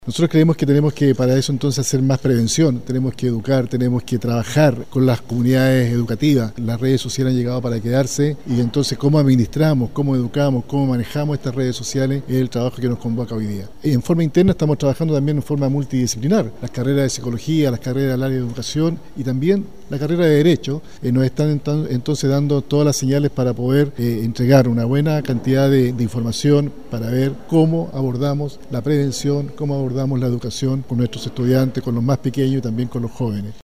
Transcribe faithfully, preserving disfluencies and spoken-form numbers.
Nosotros creemos que tenemos que para eso entonces hacer más prevención, tenemos que educar, tenemos que trabajar con las comunidades educativas. Las redes sociales han llegado para quedarse y entonces cómo administramos, cómo educamos, cómo manejamos estas redes sociales es el trabajo que nos convoca hoy día. En forma interna estamos trabajando también en forma multidisciplinar. Las carreras de psicología, las carreras del área de educación y también la carrera de Derecho eh, nos están entonces dando todas las señales para poder eh, entregar una buena cantidad de, de información para ver cómo abordamos la prevención, cómo abordamos la educación con nuestros estudiantes, con los más pequeños y también con los jóvenes.